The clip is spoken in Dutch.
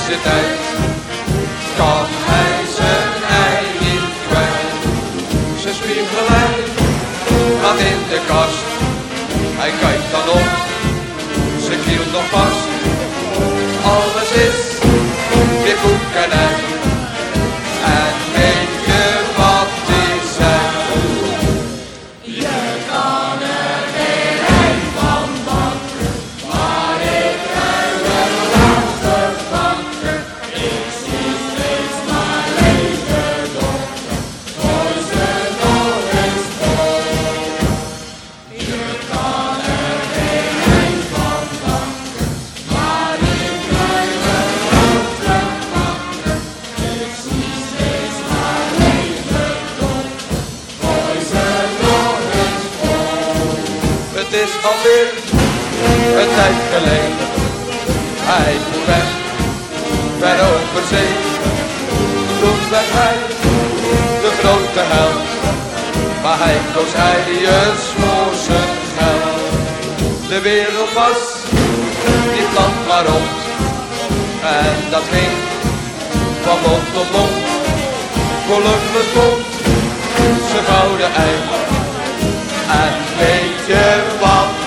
deze tijd kan hij zijn ei niet kwijt. Zijn spiegelij gaat in de kast, hij kijkt dan op, zijn kiel nog vast. Alles is weer koekenij, en weet je wat die zei? Je kan er geen ei van bakken, maar ik ruik er laatste bakken. Ik zie steeds maar lege donker, gooi ze nog eens vol. Je kan er geen ei van bakken, maar ik ruik er laatste bakken. Ik zie steeds maar lege donker, gooi ze nog eens vol. Het is alweer een tijd geleden, hij voer weg, ver over zee. Toen werd hij de grote held, maar hij koos eiers voor zijn geld. De wereld was niet plat maar rond, en dat ging van mond tot mond. Columbus vond zijn gouden ei, en weet je wat